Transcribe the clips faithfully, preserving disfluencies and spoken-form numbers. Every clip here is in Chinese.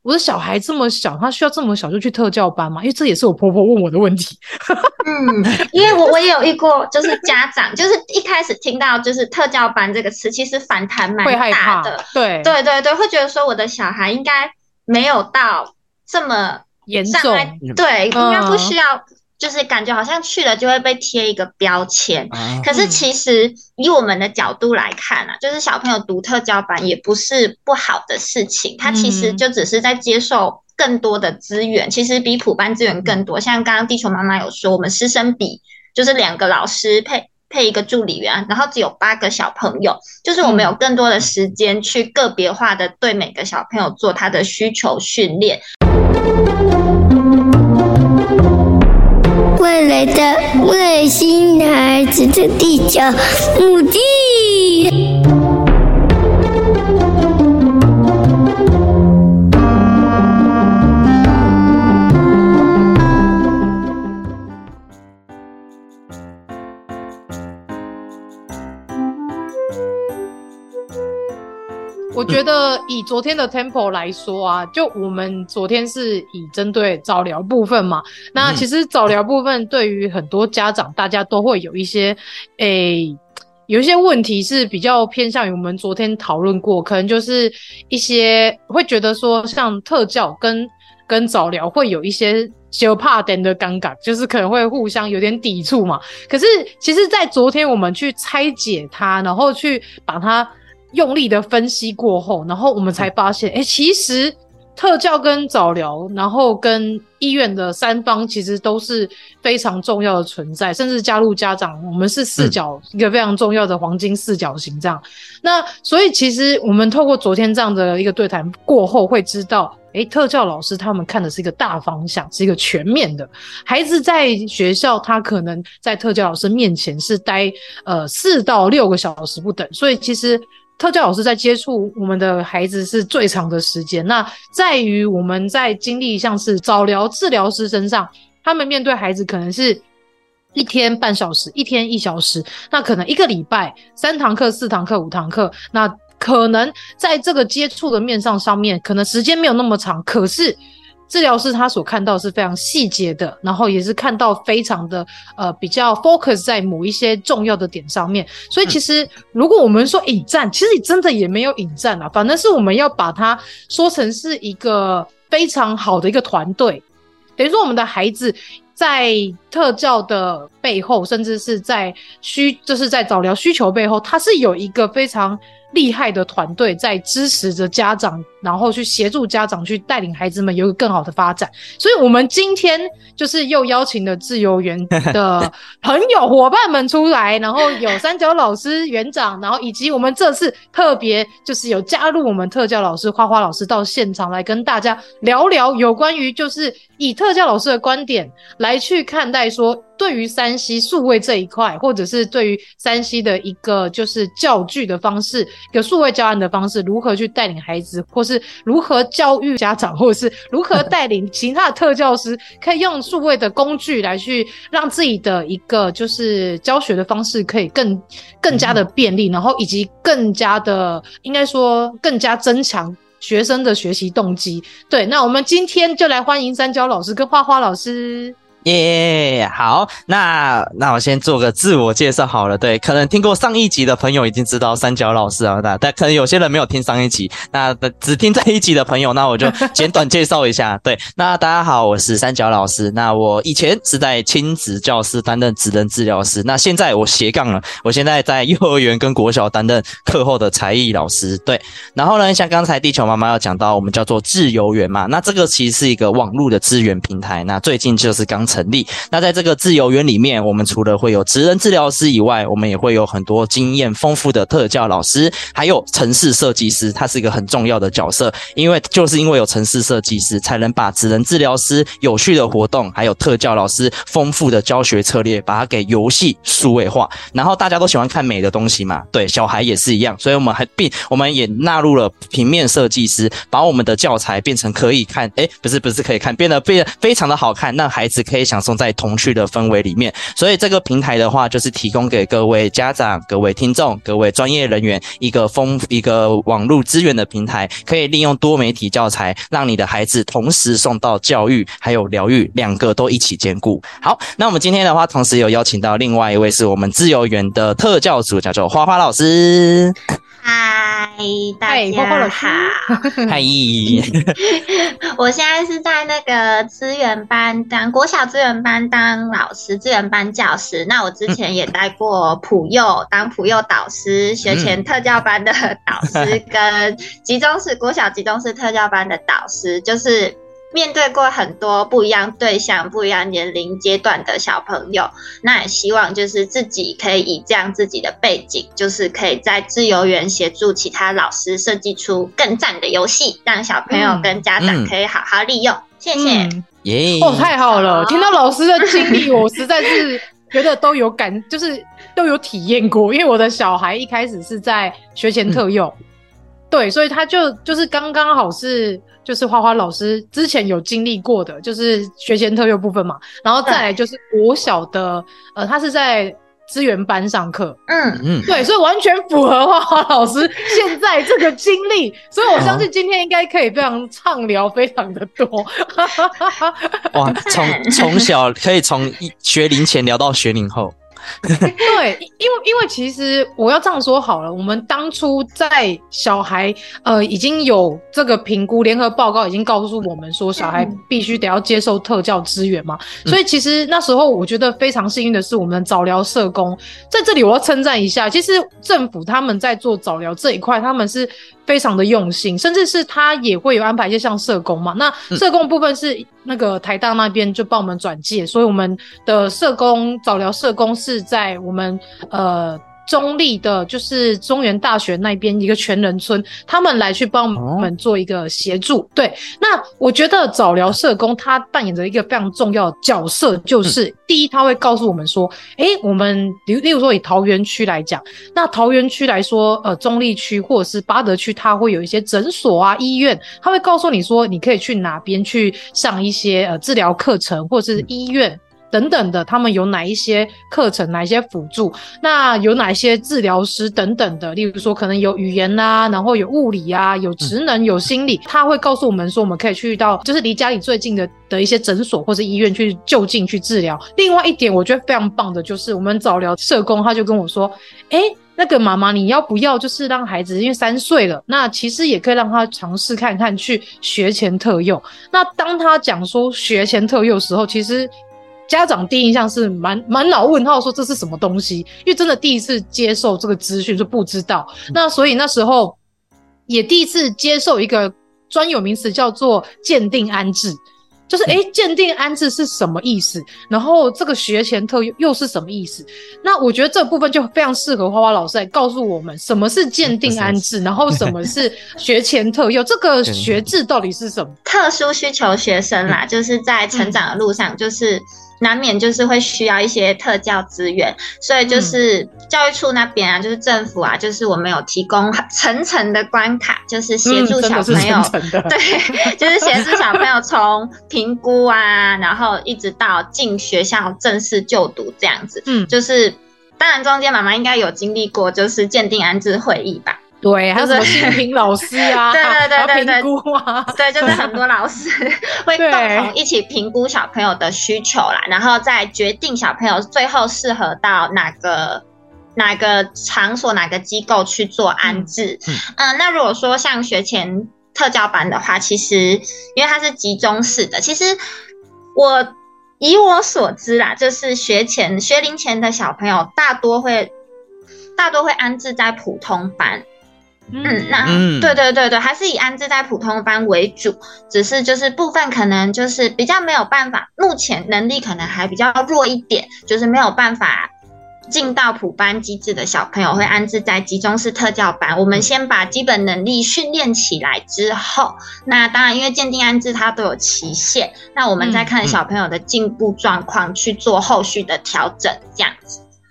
我的小孩这么小，他需要这么小就去特教班吗？因为这也是我婆婆问我的问题。 嗯，因为我我也有遇过，就是家长就是一开始听到就是特教班这个词，其实反弹蛮大的。 对对对对，会觉得说我的小孩应该没有到这么严重， 对，嗯、应该不需要。就是感觉好像去了就会被贴一个标签，啊、可是其实以我们的角度来看啊，就是小朋友读特教班也不是不好的事情，他其实就只是在接受更多的资源，其实比普班资源更多。像刚刚地球妈妈有说，我们师生比就是两个老师配配一个助理员，然后只有八个小朋友，就是我们有更多的时间去个别化的对每个小朋友做他的需求训练。 未来的外星孩子的地球母地。 我觉得以昨天的 tempo 来说啊，就我们昨天是以针对早疗部分嘛，那其实早疗部分对于很多家长大家都会有一些诶有一些问题是比较偏向于我们昨天讨论过，可能就是一些会觉得说像特教跟跟早疗会有一些小怕点的尴尬，就是可能会互相有点抵触嘛。可是其实在昨天我们去拆解它，然后去把它用力的分析过后，然后我们才发现诶其实特教跟早疗然后跟医院的三方其实都是非常重要的存在，甚至加入家长我们是四角、嗯、一个非常重要的黄金四角形这样。那所以其实我们透过昨天这样的一个对谈过后会知道诶特教老师他们看的是一个大方向，是一个全面的。孩子在学校他可能在特教老师面前是待呃四到六个小时不等，所以其实特教老师在接触我们的孩子是最长的时间，那在于我们在经历像是早疗治疗师身上，他们面对孩子可能是一天半小时，一天一小时，那可能一个礼拜三堂课四堂课五堂课，那可能在这个接触的面上上面可能时间没有那么长，可是治疗师他所看到是非常细节的，然后也是看到非常的呃比较 focus 在某一些重要的点上面。所以其实如果我们说引战，其实真的也没有引战啊，反正是我们要把它说成是一个非常好的一个团队。等于说我们的孩子在特教的背后，甚至是在需就是在早疗需求背后，他是有一个非常厉害的团队在支持着家长，然后去协助家长去带领孩子们有一个更好的发展。所以我们今天就是又邀请了自由园的朋友伙伴们出来，然后有三角老师园长，然后以及我们这次特别就是有加入我们特教老师花花老师到现场来跟大家聊聊有关于就是以特教老师的观点来去看待说对于 三 C 数位这一块，或者是对于 三 C 的一个就是教具的方式，一个数位教案的方式，如何去带领孩子，或是如何教育家长，或者是如何带领其他的特教师可以用数位的工具来去让自己的一个就是教学的方式可以更更加的便利，然后以及更加的应该说更加增强学生的学习动机。对，那我们今天就来欢迎三角老师跟花花老师。 耶、yeah, 好，那那我先做个自我介绍好了。对，可能听过上一集的朋友已经知道三角老师啊，但可能有些人没有听上一集，那只听这一集的朋友，那我就简短介绍一下。对，那大家好，我是三角老师。那我以前是在亲子教室担任职能治疗师，那现在我斜杠了，我现在在幼儿园跟国小担任课后的才艺老师。对，然后呢，像刚才地球妈妈要讲到，我们叫做自由园嘛，那这个其实是一个网络的资源平台，那最近就是刚成立。那在这个自由园里面，我们除了会有职能治疗师以外，我们也会有很多经验丰富的特教老师，还有程式设计师，他是一个很重要的角色，因为就是因为有程式设计师，才能把职能治疗师有趣的活动，还有特教老师丰富的教学策略，把它给游戏数位化。然后大家都喜欢看美的东西嘛，对，小孩也是一样，所以我们还并我们也纳入了平面设计师，把我们的教材变成可以看，诶，不是不是可以看，变得变得非常的好看，让孩子可以以享受在童趣的氛围里面。所以这个平台的话，就是提供给各位家长、各位听众、各位专业人员一个丰一个网络资源的平台，可以利用多媒体教材，让你的孩子同时受到教育还有疗愈，两个都一起兼顾。好，那我们今天的话，同时有邀请到另外一位是我们自由园的特教组，叫做花花老师。 嗨，大家好。 嗨， 我现在是在那个资源班当国小资源班当老师，资源班教师。那我之前也待过普幼，当普幼导师，学前特教班的导师，跟集中式国小集中式特教班的导师，就是面对过很多不一样对象、不一样年龄阶段的小朋友，那也希望就是自己可以以这样自己的背景，就是可以在自由园协助其他老师设计出更赞的游戏，让小朋友跟家长可以好好利用。嗯、谢谢。 耶、嗯！哦，太好了！听到老师的经历，我实在是觉得都有感，就是都有体验过。因为我的小孩一开始是在学前特幼，嗯、对，所以他就就是刚刚好是。就是花花老师之前有经历过的，就是学前特幼部分嘛，然后再来就是国小的，呃，他是在资源班上课，嗯嗯，对，所以完全符合花花老师现在这个经历，所以我相信今天应该可以非常畅聊，非常的多。 哇，从从小可以从学龄前聊到学龄后。 对，因为因为其实我要这样说好了，我们当初在小孩呃已经有这个评估，联合报告已经告诉我们说小孩必须得要接受特教资源嘛，嗯、所以其实那时候我觉得非常幸运的是，我们早疗社工在这里我要称赞一下，其实政府他们在做早疗这一块，他们是非常的用心，甚至是他也会有安排一些像社工嘛，那社工部分是那个台大那边就帮我们转介，所以我们的社工早疗社工是在我们呃中立的就是中原大学那边一个全人村，他们来去帮我们做一个协助、哦、对，那我觉得早疗社工他扮演着一个非常重要的角色，就是、嗯、第一他会告诉我们说诶我们例如说以桃园区来讲，那桃园区来说呃中立区或者是八德区，他会有一些诊所啊医院，他会告诉你说你可以去哪边去上一些呃治疗课程，或者是医院、嗯等等的，他们有哪一些课程，哪一些辅助，那有哪一些治疗师等等的，例如说可能有语言啊，然后有物理啊，有职能、嗯、有心理，他会告诉我们说我们可以去到就是离家里最近的的一些诊所或是医院去就近去治疗。另外一点我觉得非常棒的就是我们早疗社工他就跟我说诶那个妈妈你要不要就是让孩子因为三岁了，那其实也可以让他尝试看看去学前特幼。那当他讲说学前特幼的时候，其实家长第一印象是满满脑问号，说这是什么东西？因为真的第一次接受这个资讯就不知道，那所以那时候也第一次接受一个专有名词叫做鉴定安置，就是诶鉴定安置是什么意思？然后这个学前特幼又是什么意思？那我觉得这部分就非常适合花花老师来告诉我们什么是鉴定安置，然后什么是学前特幼，这个学制到底是什么？ 特殊需求学生啦，就是在成长的路上，就是难免就是会需要一些特教资源，所以就是教育处那边啊，就是政府啊，就是我们有提供层层的关卡，就是协助小朋友， 嗯、 对，就是协助小朋友从评估啊，然后一直到进学校正式就读这样子。嗯，就是当然中间妈妈应该有经历过，就是鉴定安置会议吧。 对，还有什么性平老师啊， 对对对对对， 评估啊， 对，就是很多老师会共同一起评估小朋友的需求啦，然后再决定小朋友最后适合到哪个哪个场所、哪个机构去做安置。嗯，嗯呃、那如果说像学前特教班的话，其实因为它是集中式的，其实我以我所知啦，就是学前学龄前的小朋友大多会大多会安置在普通班。嗯，那嗯对对对对，还是以安置在普通班为主，只是就是部分可能就是比较没有办法，目前能力可能还比较弱一点，就是没有办法进到普班机制的小朋友会安置在集中式特教班。我们先把基本能力训练起来之后，那当然因为鉴定安置它都有期限，那我们再看小朋友的进步状况去做后续的调整，这样子。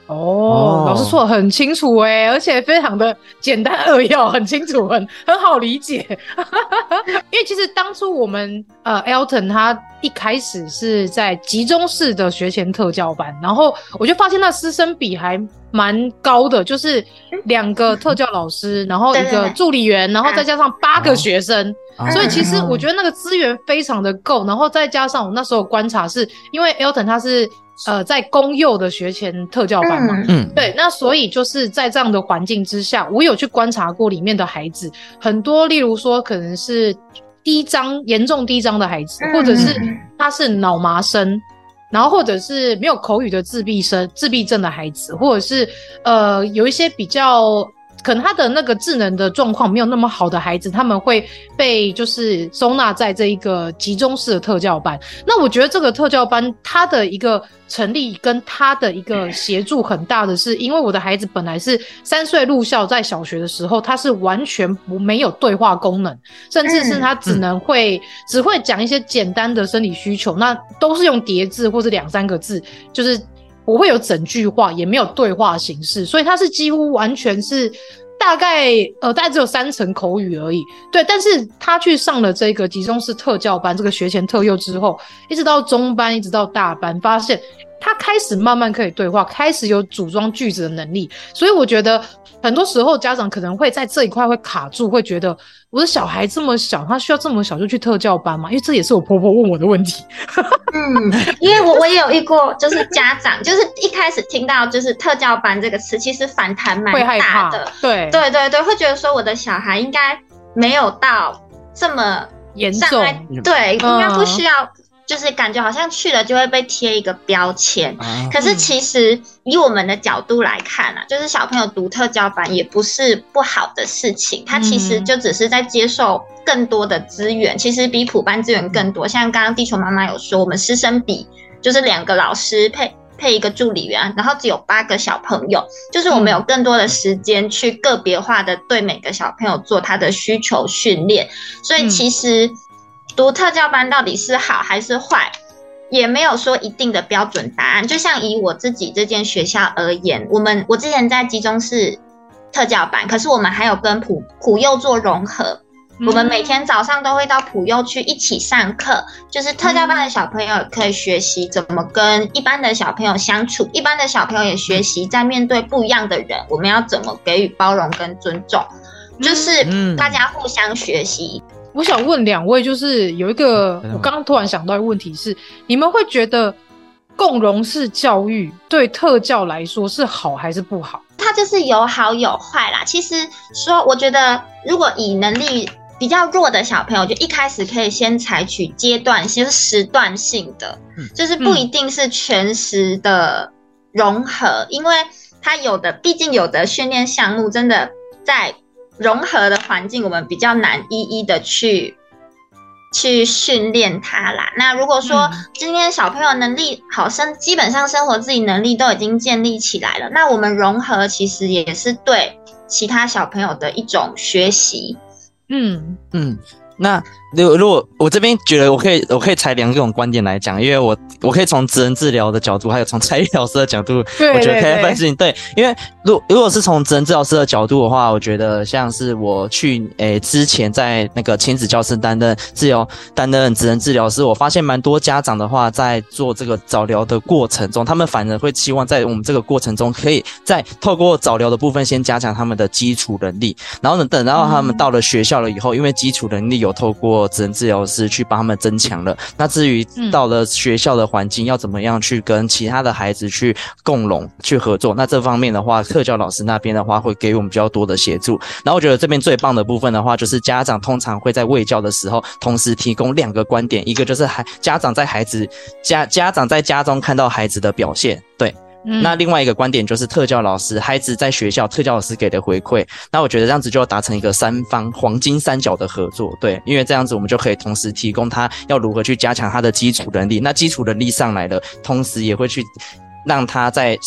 哦，老师说的很清楚哎、欸，而且非常的简单扼要，很清楚，很很好理解。因为其实当初我们呃 Elton 他一开始是在集中式的学前特教班，然后我就发现那师生比还蛮高的，就是两个特教老师，然后一个助理员，然后再加上八个学生。所以其实我觉得那个资源非常的够，然后再加上我那时候观察是因为 Elton 他是呃在公幼的学前特教班嘛，嗯，对，那所以就是在这样的环境之下，我有去观察过里面的孩子，很多例如说可能是低张严重低张的孩子，或者是他是脑麻生，然后或者是没有口语的自闭生自闭症的孩子，或者是呃有一些比较可能他的那个智能的状况没有那么好的孩子，他们会被就是收纳在这一个集中式的特教班。那我觉得这个特教班它的一个成立跟它的一个协助很大的是，因为我的孩子本来是三岁入校，在小学的时候他是完全不没有对话功能，甚至是他只能会、嗯、只会讲一些简单的生理需求，那都是用叠字或是两三个字，就是不会有整句话，也没有对话形式，所以他是几乎完全是大概呃大概只有三成口语而已。对，但是他去上了这个集中式特教班，这个学前特幼之后，一直到中班，一直到大班，发现他开始慢慢可以对话，开始有组装句子的能力。所以我觉得很多时候家长可能会在这一块会卡住，会觉得我的小孩这么小，他需要这么小就去特教班吗？因为这也是我婆婆问我的问题。 嗯，因为我我也有遇过，就是家长就是一开始听到就是特教班这个词，其实反弹蛮大的。 对对对对，会觉得说我的小孩应该没有到这么严重， 对，应该不需要。就是感觉好像去了就会被贴一个标签、啊、可是其实以我们的角度来看啊，就是小朋友读特教班也不是不好的事情，他其实就只是在接受更多的资源、嗯、其实比普班资源更多，像刚刚地球妈妈有说我们师生比就是两个老师配配一个助理员，然后只有八个小朋友，就是我们有更多的时间去个别化的对每个小朋友做他的需求训练，所以其实、嗯读特教班到底是好还是坏，也没有说一定的标准答案。就像以我自己这间学校而言，我们我之前在集中式特教班，可是我们还有跟普普幼做融合、嗯、我们每天早上都会到普幼去一起上课，就是特教班的小朋友可以学习怎么跟一般的小朋友相处，一般的小朋友也学习在面对不一样的人我们要怎么给予包容跟尊重，就是大家互相学习。 我想问两位，就是有一个我刚刚突然想到的问题是，你们会觉得共融式教育对特教来说是好还是不好？ 它就是有好有坏啦。其实说我觉得如果以能力比较弱的小朋友，就一开始可以先采取阶段就是时段性的、嗯、就是不一定是全时的融合、嗯、因为它有的毕竟有的训练项目真的在融合的环境我们比较难一一的去去训练它啦。那如果说今天小朋友能力好，生基本上生活自理能力都已经建立起来了，那我们融合其实也是对其他小朋友的一种学习。嗯嗯，那如果我这边觉得我可以我可以采两种观点来讲，因为我我可以从职能治疗的角度还有从才艺老师的角度，我觉得可以分析。对，因为如如果是从职能治疗师的角度的话，我觉得像是我去诶之前在那个亲子教室担任治疗担任职能治疗师，我发现蛮多家长的话在做这个早疗的过程中，他们反而会期望在我们这个过程中可以在透过早疗的部分先加强他们的基础能力，然后呢等到他们到了学校了以后，因为基础能力有透过职能治疗师去帮他们增强了，那至于到了学校的环境要怎么样去跟其他的孩子去共融去合作，那这方面的话特教老师那边的话会给我们比较多的协助。然后我觉得这边最棒的部分的话，就是家长通常会在卫教的时候同时提供两个观点，一个就是家长在孩子家家长在家中看到孩子的表现，对，嗯、那另外一个观点就是特教老师孩子在学校特教老师给的回馈，那我觉得这样子就要达成一个三方黄金三角的合作，对，因为这样子我们就可以同时提供他要如何去加强他的基础能力，那基础能力上来了，同时也会去让他在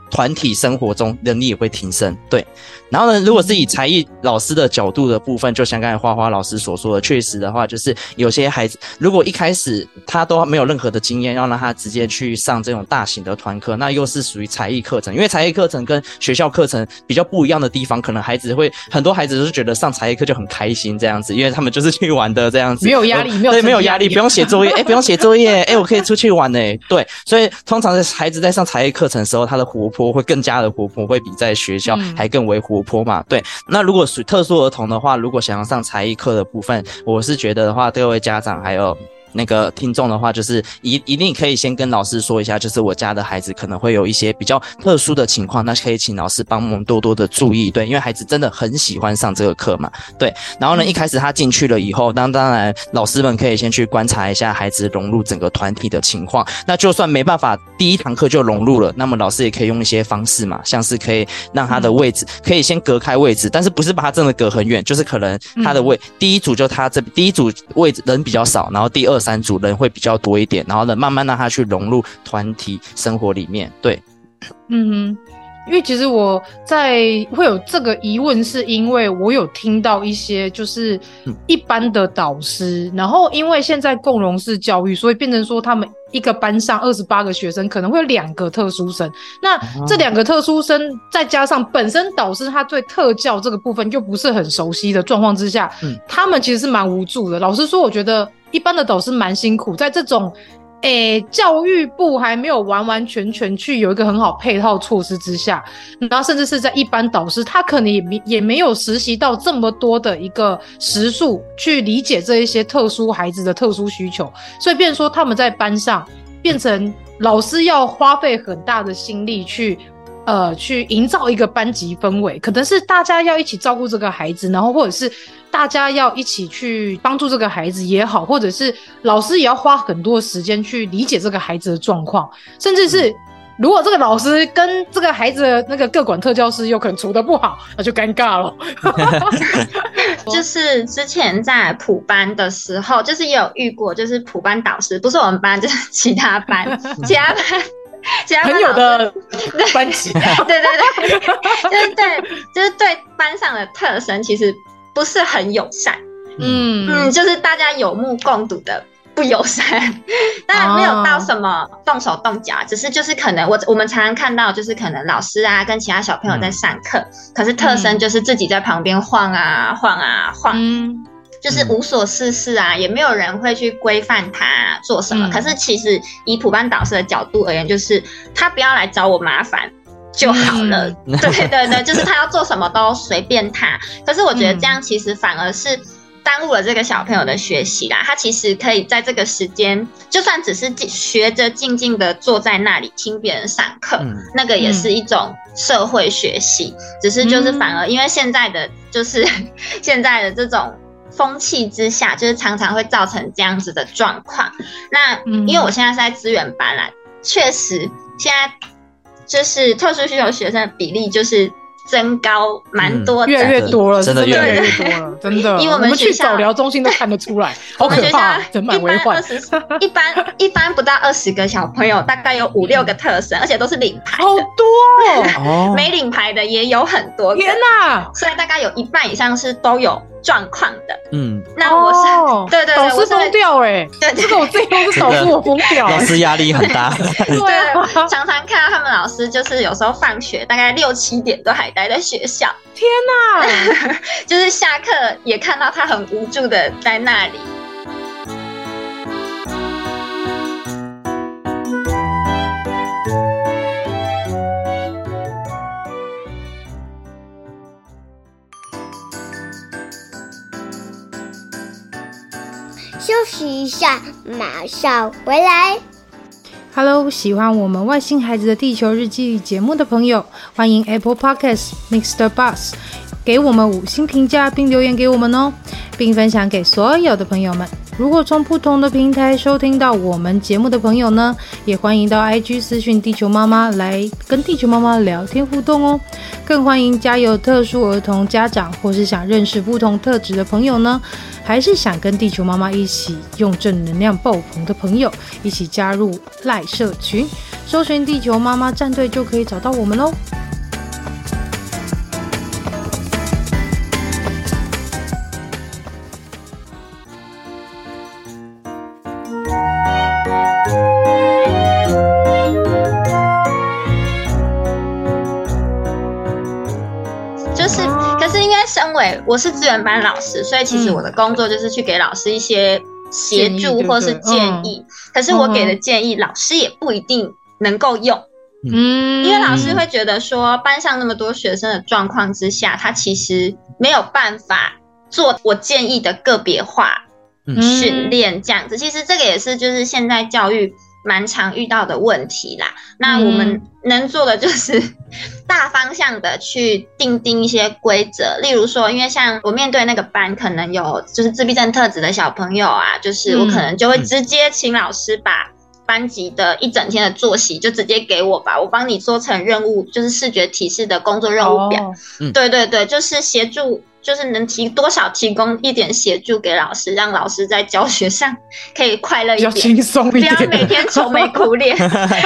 团体生活中能力也会提升。对，然后呢，如果是以才艺老师的角度的部分，就像刚才花花老师所说的，确实的话，就是有些孩子如果一开始他都没有任何的经验，要让他直接去上这种大型的团课，那又是属于才艺课程，因为才艺课程跟学校课程比较不一样的地方，可能孩子会很多孩子都是觉得上才艺课就很开心这样子，因为他们就是去玩的这样子， 没有压力，没有对，没有压力，不用写作业，哎、欸，不用写作业，哎、欸，我可以出去玩哎、欸，对，所以通常孩子在上才艺课程的时候，他的活泼会更加的活泼，会比在学校还更为活泼嘛。对，那如果属于特殊儿童的话，如果想要上才艺课的部分，我是觉得的话，各位家长还有那个听众的话，就是一一定可以先跟老师说一下，就是我家的孩子可能会有一些比较特殊的情况，那可以请老师帮我们多多的注意，对，因为孩子真的很喜欢上这个课嘛，对。然后呢，一开始他进去了以后，当当然老师们可以先去观察一下孩子融入整个团体的情况。那就算没办法第一堂课就融入了，那么老师也可以用一些方式嘛，像是可以让他的位置可以先隔开位置，但是不是把他真的隔很远，就是可能他的位、嗯、第一组就他这第一组位置人比较少，然后第二三组人会比较多一点，然后呢慢慢让他去融入团体生活里面。对， 嗯哼，因为其实我在会有这个疑问，是因为我有听到一些就是一般的导师，然后因为现在共融式教育，所以变成说他们一个班上二十八个学生可能会有两个特殊生，那这两个特殊生再加上本身导师他对特教这个部分又不是很熟悉的状况之下、嗯、他们其实是蛮无助的。老实说，我觉得一般的导师蛮辛苦，在这种诶，教育部还没有完完全全去有一个很好配套措施之下，然后甚至是在一般导师他可能也没也没有实习到这么多的一个时数去理解这一些特殊孩子的特殊需求，所以变成说他们在班上变成老师要花费很大的心力去呃去营造一个班级氛围，可能是大家要一起照顾这个孩子，然后或者是大家要一起去帮助这个孩子也好，或者是老师也要花很多时间去理解这个孩子的状况，甚至是如果这个老师跟这个孩子的那个个管特教师有可能处得不好，那就尴尬了。 就是之前在普班的时候，就是也有遇过，就是普班导师不是我们班，就是其他班，其他班。其他朋友的班级， 对对对，就是对，就是对班上的特生其实不是很友善，嗯嗯，就是大家有目共睹的不友善，当然没有到什么动手动脚，只是就是可能我我们常常看到，就是可能老师啊跟其他小朋友在上课，嗯、可是特生就是自己在旁边晃啊晃啊晃。嗯，就是无所事事啊、嗯、也没有人会去规范他、啊、做什么、嗯、可是其实以普班导师的角度而言，就是他不要来找我麻烦就好了、嗯、对对对，就是他要做什么都随便他，可是我觉得这样其实反而是耽误了这个小朋友的学习啦。他其实可以在这个时间就算只是学着静静的坐在那里听别人上课、嗯、那个也是一种社会学习、嗯、只是就是反而因为现在的就是现在的这种风气之下，就是常常会造成这样子的状况。那因为我现在是在资源班啦，确实现在就是特殊需求学生的比例就是增高蛮多的、嗯、 越来越多了， 真的越来越多了，真的。 因为我们学校去早疗中心都看得出来，好可怕，人满为患。 一般一般不到二十个小朋友，大概有五六个特生，而且都是领牌的， 好多哦。没领牌的也有很多， 天哪！ 所以大概有一半以上是都有状况的。嗯，那我是、 哦、对对对，导师疯掉哎、欸，对，这个我自己都是导师我疯掉、欸， 老师压力很大。 对，常常看到他们老师就是有时候放学大概六七点都还待在学校。 天哪！ 就是下课也看到他很无助的在那里。 休息一下，马上回来。 Hello， 喜欢我们外星孩子的地球日记节目的朋友，欢迎 Apple Podcast、Mixer Bus 给我们五星评价并留言给我们哦，并分享给所有的朋友们。如果从不同的平台收听到我们节目的朋友呢，也欢迎到 I G 私讯地球妈妈来跟地球妈妈聊天互动哦。更欢迎家有特殊儿童家长或是想认识不同特质的朋友呢，还是想跟地球妈妈一起用正能量爆棚的朋友一起加入赖社群， 搜寻地球妈妈战队就可以找到我们咯。 身为我是资源班老师，所以其实我的工作就是去给老师一些协助或是建议，嗯、可是我给的建议、嗯、老师也不一定能够用，嗯，因为老师会觉得说班上那么多学生的状况之下，他其实没有办法做我建议的个别化训练这样子、嗯、其实这个也是就是现在教育蛮常遇到的问题啦。那我们能做的就是大方向的去定定一些规则，例如说因为像我面对那个班可能有就是自闭症特质的小朋友啊，就是我可能就会直接请老师把班级的一整天的作息就直接给我吧，我帮你做成任务，就是视觉提示的工作任务表、哦嗯、对对对，就是协助，就是能提多少提供一点协助给老师，让老师在教学上可以快乐一点， 比较轻松一点， 不要每天愁眉苦脸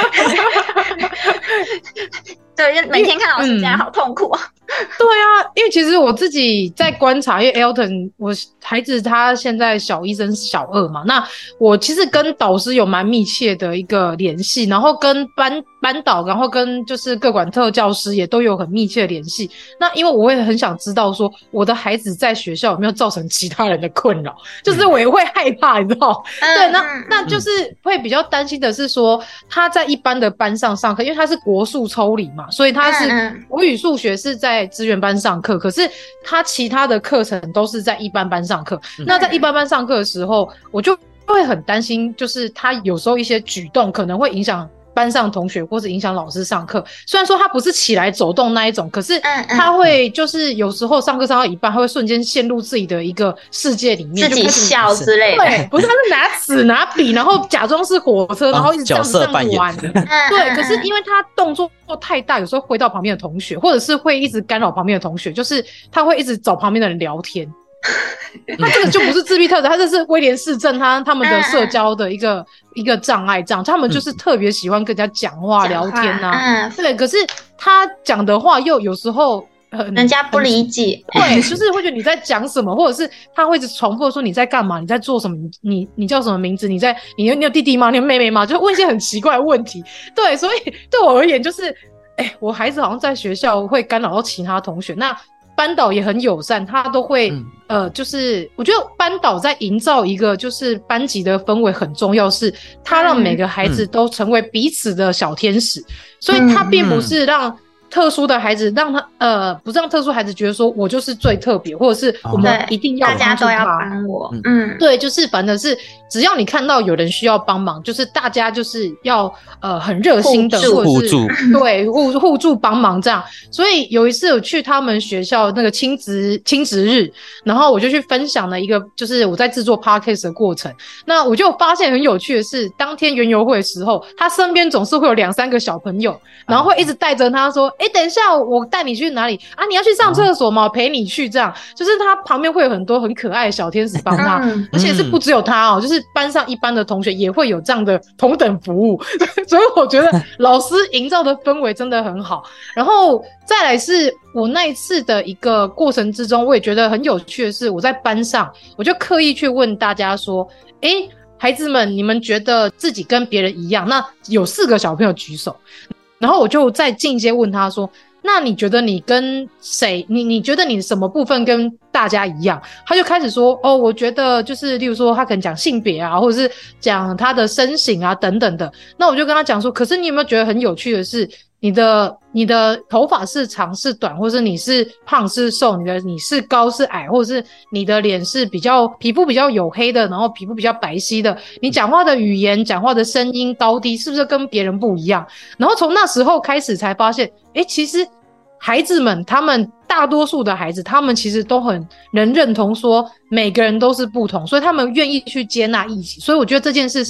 对，每天看老师这样好痛苦啊、嗯、 对啊，因为其实我自己在观察，因为 Elton 我孩子他现在小一升小二嘛，那我其实跟导师有蛮密切的一个联系，然后跟班班导，然后跟就是各管特教师也都有很密切的联系。那因为我会很想知道说我的孩子在学校有没有造成其他人的困扰，就是我也会害怕，你知道、嗯、对，那那就是会比较担心的是说他在一般的班上上课，因为他是国数抽离嘛，所以他是国语数学是在资源班上课，可是他其他的课程都是在一般班上课、嗯、那在一般班上课的时候我就会很担心，就是他有时候一些举动可能会影响班上同学或者影响老师上课，虽然说他不是起来走动那一种，可是他会就是有时候上课上到一半他会瞬间陷入自己的一个世界里面， 自己笑之类的， 对，不是，他是拿尺拿笔然后假装是火车、哦、然后一直这样这样玩对，可是因为他动作太大，有时候挥到旁边的同学，或者是会一直干扰旁边的同学，就是他会一直找旁边的人聊天他这个就不是自闭特质，他这是威廉氏症，他他们的社交的一个、嗯、一个障碍，这样他们就是特别喜欢跟人家讲话、嗯、聊天啊、嗯、对，可是他讲的话又有时候人家不理解， 对，就是会觉得你在讲什么，或者是他会一直重复说你在干嘛，你在做什么，你你叫什么名字，你在你有你有弟弟吗，你有妹妹吗，就问一些很奇怪的问题。对，所以对我而言就是哎，我孩子好像在学校会干扰到其他同学，那班导也很友善，他都会、嗯、呃，就是我觉得班导在营造一个就是班级的氛围很重要，是他让每个孩子都成为彼此的小天使、嗯、所以他并不是让特殊的孩子让他呃，不是让特殊孩子觉得说我就是最特别，或者是我们一定要大家都要帮我， 嗯，对，就是反正是只要你看到有人需要帮忙，就是大家就是要呃很热心的互助， 对，互互助帮忙这样。所以有一次我去他们学校那个亲职亲职日，然后我就去分享了一个就是我在制作 podcast 的过程。那我就发现很有趣的是，当天园游会的时候，他身边总是会有两三个小朋友，然后会一直带着他说。哎、欸，等一下，我带你去哪里啊？你要去上厕所吗？我陪你去，这样就是他旁边会有很多很可爱的小天使帮他，嗯、而且是不只有他哦，就是班上一般的同学也会有这样的同等服务，所以我觉得老师营造的氛围真的很好。然后再来是我那一次的一个过程之中，我也觉得很有趣的是，我在班上我就刻意去问大家说，哎、欸，孩子们，你们觉得自己跟别人一样？那有四个小朋友举手。然后我就再进阶问他说，那你觉得你跟谁你你觉得你什么部分跟大家一样？他就开始说，哦，我觉得就是例如说他可能讲性别啊，或者是讲他的身形啊等等的。那我就跟他讲说，可是你有没有觉得很有趣的是，你的你的头发是长是短，或是你是胖是瘦，你的你是高是矮，或者是你的脸是比较皮肤比较黝黑的，然后皮肤比较白皙的，你讲话的语言讲话的声音高低是不是跟别人不一样？然后从那时候开始才发现，诶，其实孩子们他们大多数的孩子他们其实都很能认同说每个人都是不同，所以他们愿意去接纳异己。所以我觉得这件事是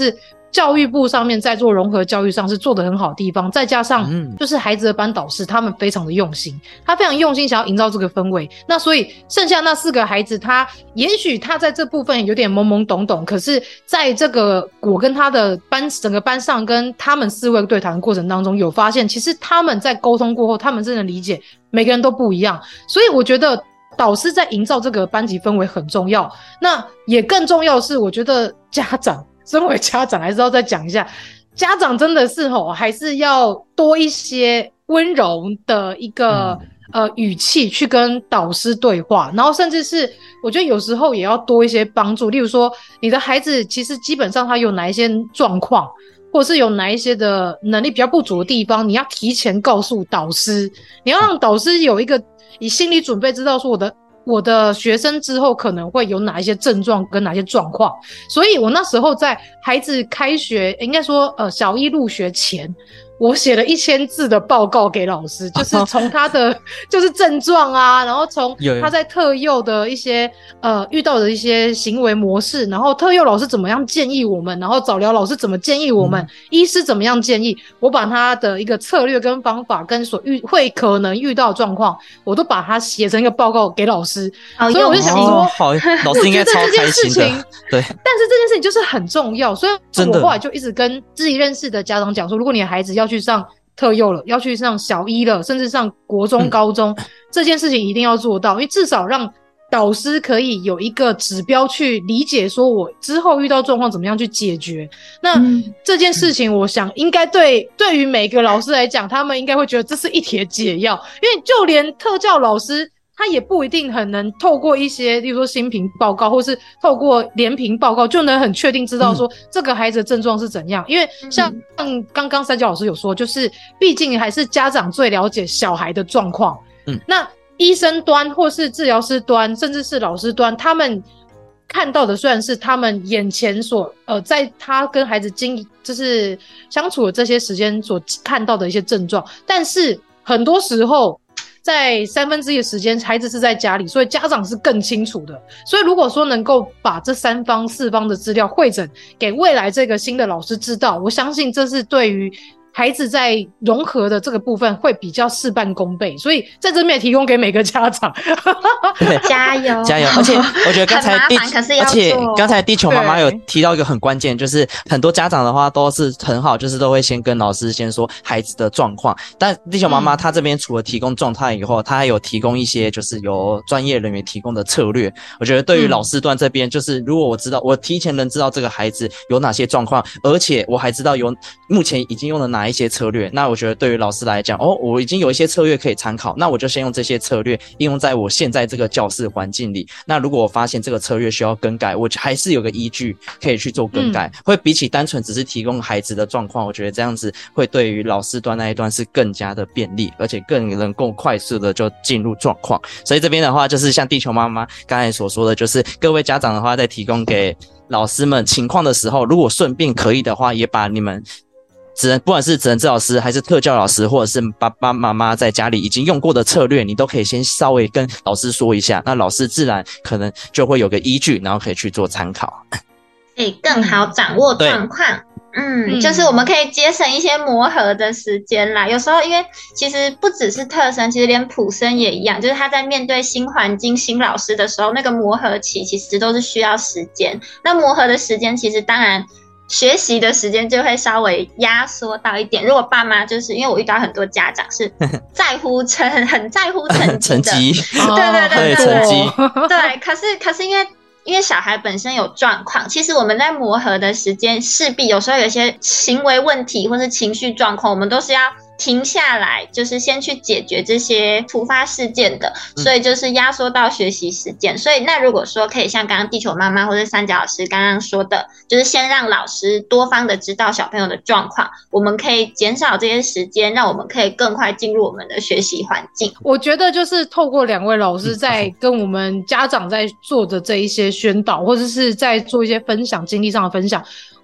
教育部上面在做融合教育上是做得很好的地方，再加上就是孩子的班导师他们非常的用心，他非常用心想要营造这个氛围，那所以剩下那四个孩子他也许他在这部分有点懵懵懂懂，可是在这个我跟他的班整个班上跟他们四位对谈的过程当中有发现，其实他们在沟通过后他们真的理解每个人都不一样，所以我觉得导师在营造这个班级氛围很重要，那也更重要的是我觉得家长身为家长还是要再讲一下，家长真的是吼还是要多一些温柔的一个、嗯、呃语气去跟导师对话，然后甚至是我觉得有时候也要多一些帮助，例如说你的孩子其实基本上他有哪一些状况，或者是有哪一些的能力比较不足的地方，你要提前告诉导师，你要让导师有一个以心理准备，知道说我的我的学生之后可能会有哪一些症状跟哪些状况，所以我那时候在孩子开学，应该说呃小一入学前，我写了一千字的报告给老师，就是从他的就是症状啊，然后从他在特幼的一些呃遇到的一些行为模式，然后特幼老师怎么样建议我们，然后早疗老师怎么建议我们、嗯、医师怎么样建议，我把他的一个策略跟方法跟所遇会可能遇到的状况，我都把它写成一个报告给老师，所以我就想说、哦、 好，老师应该超开心的，对，但是这件事情就是很重要，所以我后来就一直跟自己认识的家长讲说，如果你的孩子要去上特幼了，要去上小一了，甚至上国中、高中、嗯、这件事情一定要做到，因为至少让导师可以有一个指标去理解说我之后遇到状况怎么样去解决。那、嗯、这件事情我想应该对对于每个老师来讲，他们应该会觉得这是一帖解药，因为就连特教老师他也不一定很能透过一些例如说新评报告或是透过联评报告就能很确定知道说这个孩子的症状是怎样、嗯、因为像刚刚三角老师有说，就是毕竟还是家长最了解小孩的状况，嗯，那医生端或是治疗师端甚至是老师端，他们看到的虽然是他们眼前所呃，在他跟孩子经就是相处的这些时间所看到的一些症状，但是很多时候在三分之一的时间孩子是在家里，所以家长是更清楚的，所以如果说能够把这三方四方的资料汇整给未来这个新的老师知道，我相信这是对于孩子在融合的这个部分会比较事半功倍，所以在这边也提供给每个家长加油加油。而且我觉得刚才地而且刚才地球妈妈有提到一个很关键，就是很多家长的话都是很好，就是都会先跟老师先说孩子的状况，但地球妈妈她这边除了提供状态以后、嗯、她还有提供一些就是由专业人员提供的策略。我觉得对于老师端这边、嗯、就是如果我知道我提前能知道这个孩子有哪些状况，而且我还知道有目前已经用了哪一些策略，那我觉得对于老师来讲，哦，我已经有一些策略可以参考，那我就先用这些策略应用在我现在这个教室环境里。那如果我发现这个策略需要更改，我还是有个依据可以去做更改、嗯、会比起单纯只是提供孩子的状况，我觉得这样子会对于老师端那一端是更加的便利，而且更能够快速的就进入状况。所以这边的话就是像地球妈妈刚才所说的，就是各位家长的话在提供给老师们情况的时候，如果顺便可以的话，也把你们只能不管是职能治疗师还是特教老师或者是爸爸妈妈在家里已经用过的策略，你都可以先稍微跟老师说一下，那老师自然可能就会有个依据，然后可以去做参考， 可以更好掌握状况。嗯，就是我们可以节省一些磨合的时间啦。有时候因为其实不只是特生，其实连普生也一样，就是他在面对新环境新老师的时候，那个磨合期其实都是需要时间。那磨合的时间其实当然学习的时间就会稍微压缩到一点。如果爸妈就是因为我遇到很多家长是在乎成很在乎成绩的成绩对对对对成绩对，可是可是因为因为小孩本身有状况，其实我们在磨合的时间势必有时候有一些行为问题或是情绪状况，我们都是要停下来，就是先去解决这些突发事件的，所以就是压缩到学习时间、嗯、所以那如果说可以像刚刚地球妈妈或者三角老师刚刚说的，就是先让老师多方的知道小朋友的状况，我们可以减少这些时间，让我们可以更快进入我们的学习环境。 我觉得就是透过两位老师在跟我们家长在做的这一些宣导，或者是在做一些分享经历上的分享，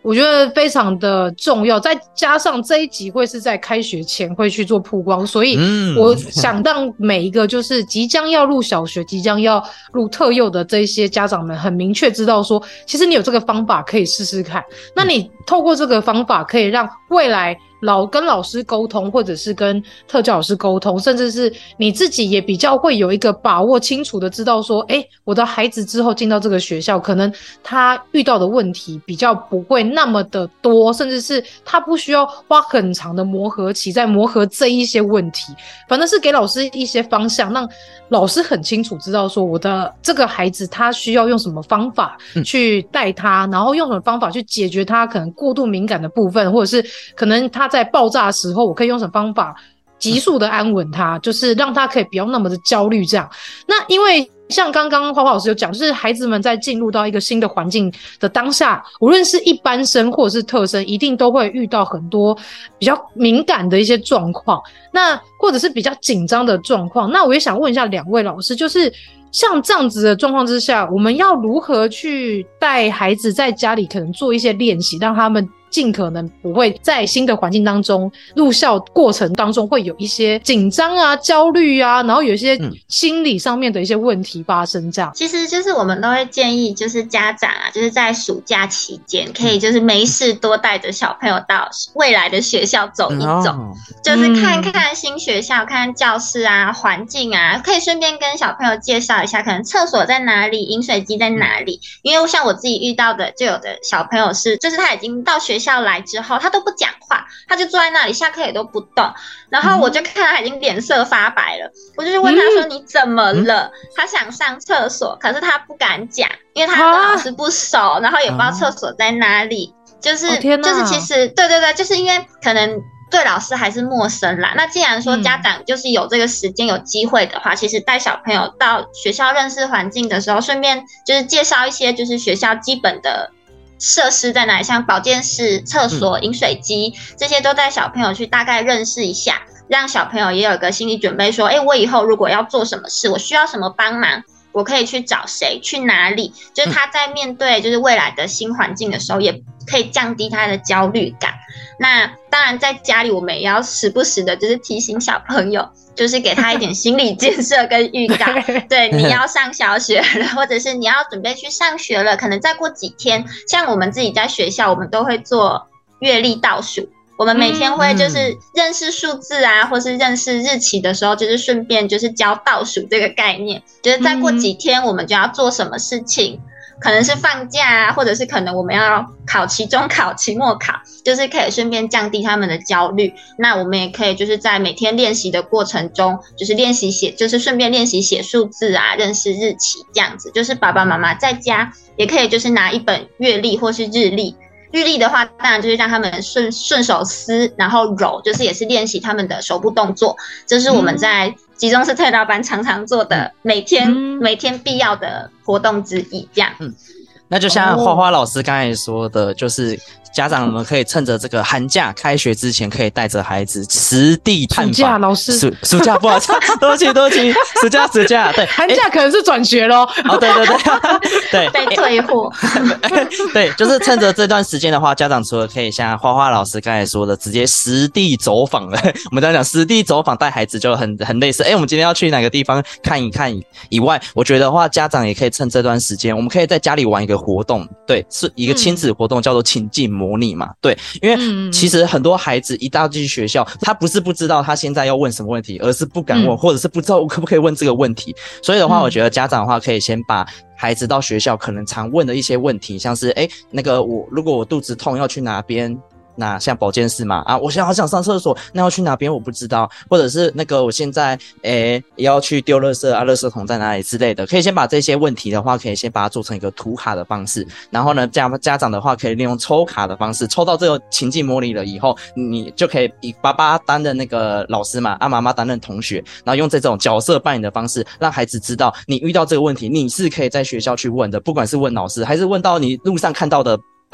我觉得非常的重要，再加上这一集会是在开学前会去做曝光，所以我想让每一个就是即将要入小学、即将要入特幼的这些家长们很明确知道说，其实你有这个方法可以试试看。那你透过这个方法可以让未来老跟老师沟通，或者是跟特教老师沟通，甚至是你自己也比较会有一个把握清楚的知道说，诶，我的孩子之后进到这个学校，可能他遇到的问题比较不会那么的多，甚至是他不需要花很长的磨合期在磨合这一些问题，反正是给老师一些方向，让老师很清楚知道说我的这个孩子他需要用什么方法去带他、嗯、然后用什么方法去解决他可能过度敏感的部分，或者是可能他在爆炸的时候我可以用什么方法急速的安稳他，就是让他可以不要那么的焦虑这样。那因为像刚刚花花老师有讲，就是孩子们在进入到一个新的环境的当下，无论是一般生或者是特生，一定都会遇到很多比较敏感的一些状况，那或者是比较紧张的状况。那我也想问一下两位老师，就是像这样子的状况之下，我们要如何去带孩子在家里可能做一些练习，让他们尽可能不会在新的环境当中入校过程当中会有一些紧张啊、焦虑啊，然后有一些心理上面的一些问题发生这样。 其实就是我们都会建议就是家长啊，就是在暑假期间可以就是没事多带着小朋友到未来的学校走一走、嗯、就是看看新学校、看看教室啊、环境啊，可以顺便跟小朋友介绍一下可能厕所在哪里、饮水机在哪里。因为像我自己遇到的就有的小朋友是就是他已经到学校校来之后他都不讲话，他就坐在那里下课也都不动，然后我就看他已经脸色发白了，我就去问他说你怎么了、嗯、他想上厕所可是他不敢讲，因为他跟老师不熟、啊、然后也不知道厕所在哪里、啊、就是、哦、就是其实对对对，就是因为可能对老师还是陌生啦。那既然说家长就是有这个时间有机会的话、嗯、其实带小朋友到学校认识环境的时候，顺便就是介绍一些就是学校基本的设施在哪里，像保健室、厕所、饮水机、嗯、这些都带小朋友去大概认识一下，让小朋友也有个心理准备说，诶，我以后如果要做什么事，我需要什么帮忙，我可以去找谁，去哪里，就是他在面对就是未来的新环境的时候也可以降低他的焦虑感。那当然在家里我们也要时不时的就是提醒小朋友，就是给他一点心理建设跟预告对，你要上小学了，或者是你要准备去上学了，可能再过几天，像我们自己在学校我们都会做月历倒数，我们每天会就是认识数字啊、嗯、或是认识日期的时候，就是顺便就是教倒数这个概念，就是再过几天我们就要做什么事情、嗯，可能是放假啊，或者是可能我们要考期中考、期末考，就是可以顺便降低他们的焦虑。那我们也可以就是在每天练习的过程中，就是练习写，就是顺便练习写数字啊，认识日期这样子。就是爸爸妈妈在家也可以就是拿一本月历或是日历。日历的话，当然就是让他们顺顺手撕，然后揉，就是也是练习他们的手部动作。这是我们在集中式特教班常常做的每天、嗯、每天必要的活动之一，这样。嗯， 那就像花花老师刚才说的，哦、就是家长们可以趁着这个寒假开学之前，可以带着孩子实地探访。暑假老师， 暑暑假不好意思，对不起对不起，暑假暑假对， 寒假可能是转学咯。 哦，对对对对， 被退货。 对，就是趁着这段时间的话，家长除了可以像花花老师刚才说的，直接实地走访了。我们刚才讲实地走访带孩子就很很类似。哎，我们今天要去哪个地方看一看以外，我觉得的话，家长也可以趁这段时间，我们可以在家里玩一个活动，对，是一个亲子活动，嗯、叫做情境模拟嘛。对，因为其实很多孩子一到进学校，他不是不知道他现在要问什么问题，而是不敢问，嗯、或者是不知道我可不可以问这个问题。所以的话，我觉得家长的话可以先把孩子到学校可能常问的一些问题，像是诶那个我如果我肚子痛要去哪边，那像保健室嘛，啊，我现在好想上厕所，那要去哪边我不知道，或者是那个我现在诶也要去丢垃圾啊，垃圾桶在哪里之类的，可以先把这些问题的话，可以先把它做成一个图卡的方式，然后呢，家家长的话可以利用抽卡的方式，抽到这个情境模拟了以后，你就可以以爸爸担任那个老师嘛，啊妈妈担任同学，然后用这种角色扮演的方式，让孩子知道你遇到这个问题，你是可以在学校去问的，不管是问老师，还是问到你路上看到的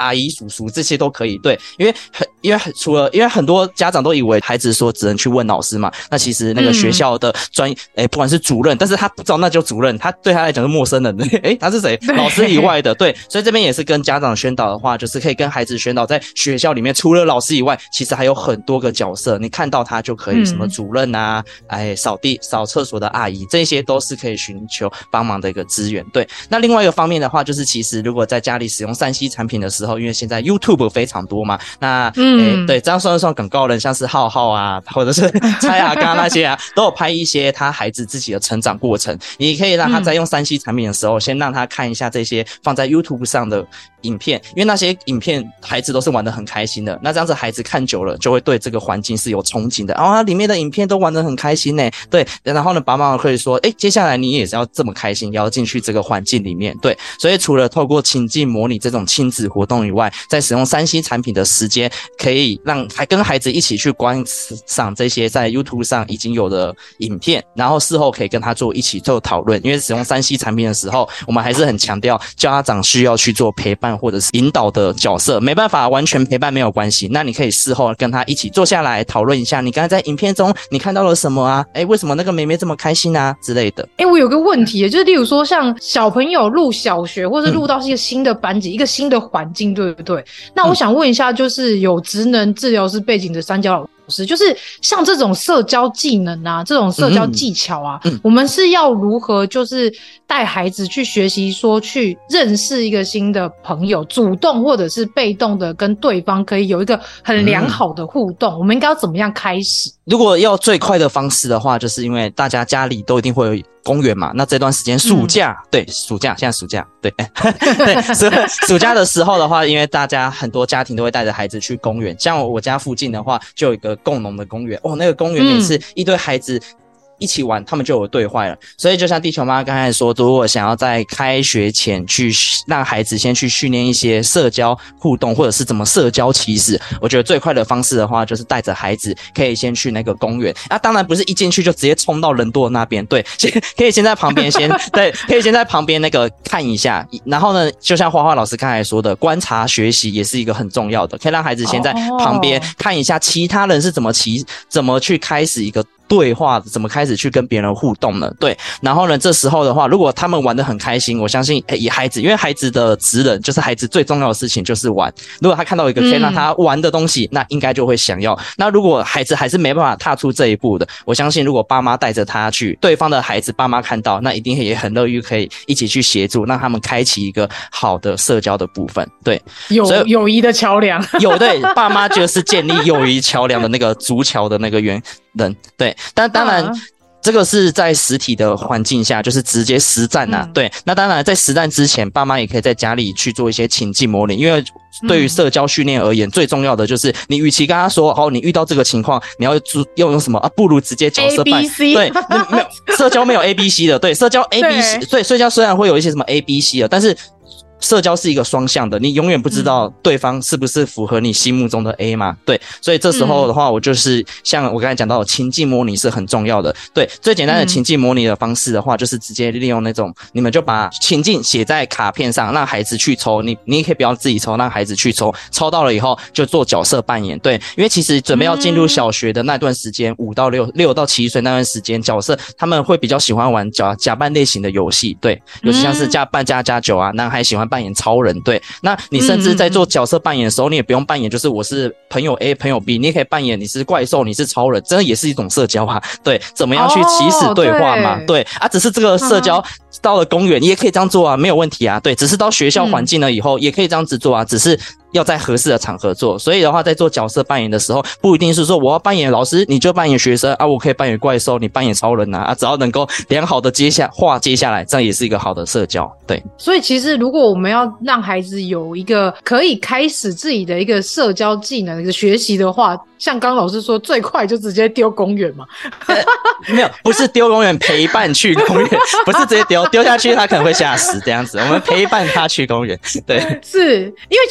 阿姨叔叔这些都可以。对，因为很因为除了因为很多家长都以为孩子说只能去问老师嘛，那其实那个学校的专诶、嗯欸、不管是主任，但是他不知道那就主任，他对他来讲是陌生人的，诶、欸、他是谁？老师以外的。对，所以这边也是跟家长宣导的话，就是可以跟孩子宣导，在学校里面除了老师以外，其实还有很多个角色，你看到他就可以，什么主任啊，哎，扫地扫厕所的阿姨，这些都是可以寻求帮忙的一个资源。对，那另外一个方面的话，就是其实如果在家里使用 三 C 产品的时候，因为现在 YouTube 非常多嘛，那嗯、欸，对，这样算一算广告人，像是浩浩啊，或者是蔡阿刚那些啊，都有拍一些他孩子自己的成长过程。你可以让他在用 三 C 产品的时候，先让他看一下这些放在 YouTube 上的影片，因为那些影片孩子都是玩得很开心的，那这样子孩子看久了就会对这个环境是有憧憬的，然后它里面的影片都玩得很开心耶，对，然后呢爸妈可以说，诶，接下来你也是要这么开心，也要进去这个环境里面。对，所以除了透过情境模拟这种亲子活动以外，在使用 三 C 产品的时间，可以让还跟孩子一起去观赏这些在 YouTube 上已经有的影片，然后事后可以跟他做一起做讨论。因为使用 三 C 产品的时候，我们还是很强调家长需要去做陪伴或者是引导的角色，没办法完全陪伴没有关系，那你可以事后跟他一起坐下来讨论一下，你刚才在影片中你看到了什么啊？诶，为什么那个妹妹这么开心啊之类的。 诶，我有个问题，就是例如说像小朋友入小学或是入到一个新的班级、嗯、一个新的环境，对不对？那我想问一下，就是有职能治疗师背景的三角老师，就是像这种社交技能啊，这种社交技巧啊、嗯嗯、我们是要如何就是带孩子去学习，说去认识一个新的朋友，主动或者是被动的跟对方可以有一个很良好的互动、嗯、我们应该要怎么样开始？ 如果要最快的方式的话，就是因为大家家里都一定会有公园嘛，那这段时间暑假、嗯、对暑假现在暑假对对暑暑假的时候的话，因为大家很多家庭都会带着孩子去公园，像我家附近的话就有一个共农的公园哦，那个公园每次一堆孩子一起玩，他们就有对话了。所以就像地球妈刚才说，如果想要在开学前去让孩子先去训练一些社交互动，或者是怎么社交起始，我觉得最快的方式的话，就是带着孩子可以先去那个公园。啊，当然不是一进去就直接冲到人多的那边，对，先可以先在旁边先对，可以先在旁边那个看一下。然后呢，就像花花老师刚才说的，观察学习也是一个很重要的，可以让孩子先在旁边看一下其他人是怎么起怎么去开始一个对话，怎么开始去跟别人互动呢？对，然后呢，这时候的话，如果他们玩得很开心，我相信以孩子，因为孩子的职能就是孩子最重要的事情就是玩。如果他看到一个可以让他玩的东西，嗯、那应该就会想要。那如果孩子还是没办法踏出这一步的，我相信如果爸妈带着他去，对方的孩子爸妈看到，那一定也很乐于可以一起去协助，让他们开启一个好的社交的部分。对， 友友谊的桥梁， 有对，爸妈就是建立友谊桥梁的那个竹桥的那个原人，对。但当然、啊、这个是在实体的环境下，就是直接实战啊、嗯、对。那当然在实战之前，爸妈也可以在家里去做一些情境模拟，因为对于社交训练而言、嗯、最重要的就是你与其跟他说好你遇到这个情况你要要用什么啊，不如直接角色扮演。对，没有社交没有 A B C 的，对，社交 A B C， 对，所以社交虽然会有一些什么 A B C 的，但是社交是一个双向的，你永远不知道对方是不是符合你心目中的 A 嘛？对，所以这时候的话，我就是像我刚才讲到的情境模拟是很重要的。对，最简单的情境模拟的方式的话，就是直接利用那种，你们就把情境写在卡片上，让孩子去抽，你你也可以不要自己抽，让孩子去抽，抽到了以后就做角色扮演。对，因为其实准备要进入小学的那段时间，五到六六到七岁那段时间，角色他们会比较喜欢玩假假扮类型的游戏，对，尤其像是加扮家家酒啊，男孩喜欢扮演超人，对，那你甚至在做角色扮演的时候，你也不用扮演就是我是朋友 A 朋友 B， 你也可以扮演你是怪兽你是超人，真的也是一种社交啊。对，怎么样去起始对话嘛、哦、对, 对啊，只是这个社交、嗯、到了公园你也可以这样做啊，没有问题啊。对，只是到学校环境了以后、嗯、也可以这样子做啊，只是要在合适的场合做。所以的话在做角色扮演的时候，不一定是说我要扮演老师你就扮演学生啊，我可以扮演怪兽你扮演超人啊，啊只要能够良好的接下话接下来，这样也是一个好的社交。对， 所以其实如果我们要让孩子有一个可以开始自己的一个社交技能的学习的话，像刚老师说最快就直接丢公园嘛、 呃、没有，不是丢公园，陪伴去公园，不是直接丢丢下去他可能会吓死这样子，我们陪伴他去公园。对， 是因为其实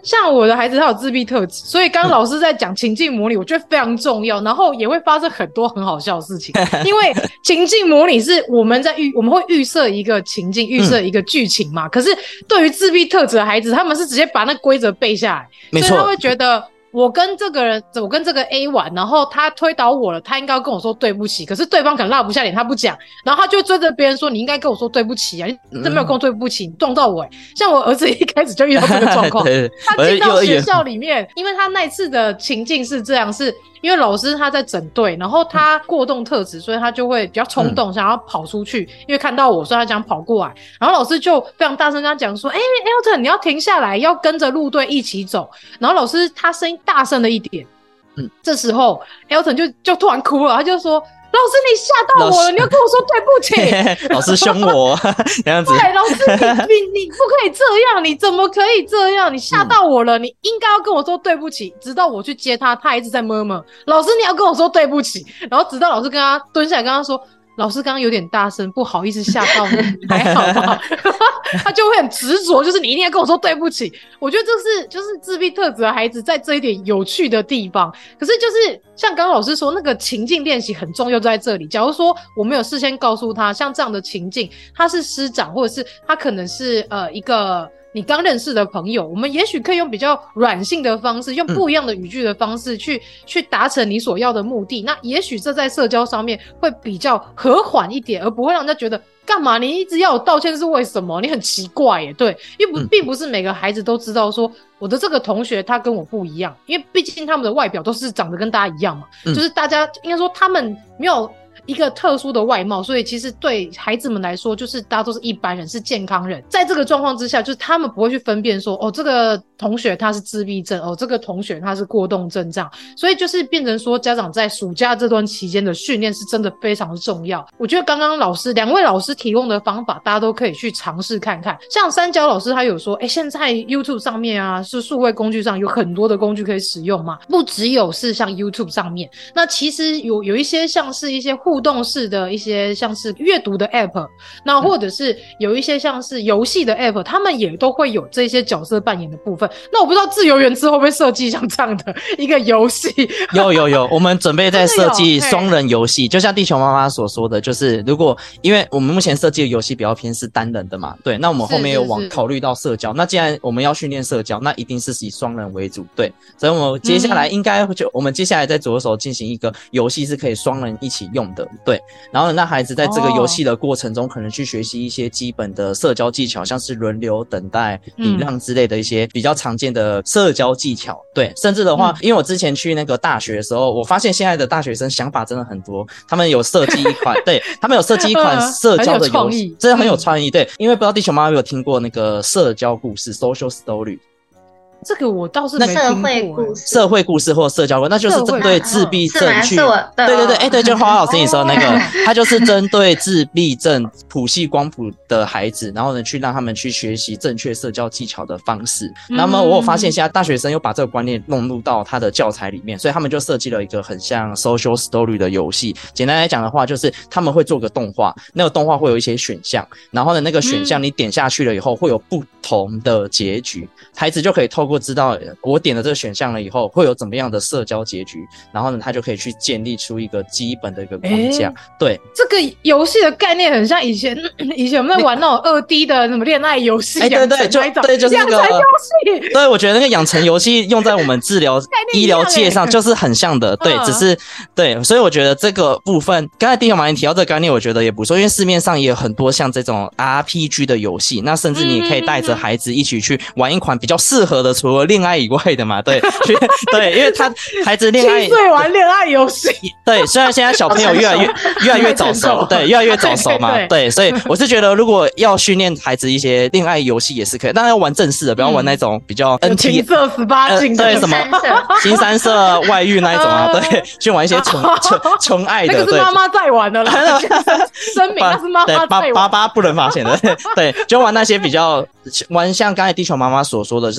像我的孩子他有自闭特质，所以刚刚老师在讲情境模拟，我觉得非常重要，然后也会发生很多很好笑的事情。因为情境模拟是我们在预我们会预设一个情境，预设一个剧情嘛、嗯。可是对于自闭特质的孩子，他们是直接把那规则背下来，没错，所以他会觉得。我跟这个人，我跟这个 A 玩，然后他推倒我了，他应该要跟我说对不起，可是对方可能拉不下脸，他不讲，然后他就追着别人说你应该跟我说对不起啊，你真没有跟我对不起，你撞到我欸。像我儿子一开始就遇到这个状况，他进到学校里面，因为他那次的情境是这样，是因为老师他在整队，然后他过动特质，所以他就会比较冲动、嗯、想要跑出去，因为看到我，所以他想跑过来，然后老师就非常大声跟他讲说，哎、欸、Elton 你要停下来，要跟着路队一起走，然后老师他声音大声了一点，嗯，这时候 Elton 就就突然哭了，他就说老师你吓到我了，你要跟我说对不起。 老师凶我这样子。 对，老师你你你不可以这样，你怎么可以这样，你吓到我了、嗯、你应该要跟我说对不起。直到我去接他，他一直在摸摸老师你要跟我说对不起，然后直到老师跟他蹲下来跟他说老师刚刚有点大声，不好意思吓到你，还好吗？他就会很执着，就是你一定要跟我说对不起。我觉得这是就是自闭特质的孩子在这一点有趣的地方。可是就是像刚刚老师说，那个情境练习很重要，就在这里。假如说我没有事先告诉他，像这样的情境，他是师长，或者是他可能是呃一个。你刚认识的朋友，我们也许可以用比较软性的方式，用不一样的语句的方式去、嗯、去达成你所要的目的。那也许这在社交上面会比较和缓一点，而不会让人家觉得干嘛你一直要我道歉是为什么？你很奇怪耶。对，因为不、嗯、并不是每个孩子都知道说我的这个同学他跟我不一样，因为毕竟他们的外表都是长得跟大家一样嘛、嗯、就是大家应该说他们没有一个特殊的外貌，所以其实对孩子们来说就是大家都是一般人，是健康人。在这个状况之下，就是他们不会去分辨说哦这个同学他是自闭症，哦这个同学他是过动症这样，所以就是变成说家长在暑假这段期间的训练是真的非常重要。我觉得刚刚老师两位老师提供的方法大家都可以去尝试看看。像三角老师他有说诶现在 YouTube 上面啊是数位工具上有很多的工具可以使用嘛，不只有是像 YouTube 上面，那其实有有一些像是一些互动式的一些像是阅读的 app， 那或者是有一些像是游戏的 app， 他们也都会有这些角色扮演的部分。那我不知道自由园之会不会设计像这样的一个游戏？ 有有有，我们准备在设计双人游戏，就像地球妈妈所说的，就是如果因为我们目前设计的游戏比较偏是单人的嘛，对，那我们后面有往考虑到社交，那既然我们要训练社交，那一定是以双人为主，对，所以我们接下来应该就、嗯、我们接下来在着手进行一个游戏是可以双人一起用的，对，然后那孩子在这个游戏的过程中、哦、可能去学习一些基本的社交技巧，像是轮流等待、礼让之类的一些比较常见的社交技巧，对，甚至的话、嗯、因为我之前去那个大学的时候，我发现现在的大学生想法真的很多，他们有设计一款对，他们有设计一款社交的游戏，真的很有创意、嗯、对，因为不知道地球妈妈有听过那个社交故事 social story， 这个我倒是没听过。社会故事、 社会故事或社交故事，那就是针对自闭症去。对对对，哎、欸，对，就花花老师你说的那个，他就是针对自闭症谱系光谱的孩子，然后呢，去让他们去学习正确社交技巧的方式。嗯、那么我有发现，现在大学生又把这个观念弄入到他的教材里面，所以他们就设计了一个很像 social story 的游戏。简单来讲的话，就是他们会做个动画，那个动画会有一些选项，然后呢，那个选项你点下去了以后，会有不同的结局，孩子就可以透过知道我点了这个选项了以后会有怎么样的社交结局，然后呢他就可以去建立出一个基本的一个框架、欸、对，这个游戏的概念很像以前以前我们在玩那种 二 D 的什么恋爱游戏、欸、 对对就对就是那个养成游戏，对，我觉得那个养成游戏用在我们治疗医疗界上就是很像的，对、嗯、只是对，所以我觉得这个部分刚才地球马林提到这个概念我觉得也不错，因为市面上也有很多像这种 R P G 的游戏，那甚至你也可以带着孩子一起去玩一款比较适合的除了恋爱以外的嘛，对对，因为他孩子恋爱七岁玩恋爱游戏， 对，虽然现在小朋友越来越越来越早熟，对，越来越早熟嘛，对, 对, 对, 对，所以我是觉得如果要训练孩子一些恋爱游戏也是可以，当然要玩正式的，不要玩那种比较 N T 情色十八禁的、 呃、对什么新三色外遇那一种啊，对，去玩一些纯纯纯爱的， 那个是妈妈在玩的啦，声明那是妈妈在玩， 爸爸不能发现的，对，就玩那些比较玩像刚才地球妈妈所说的，就是透过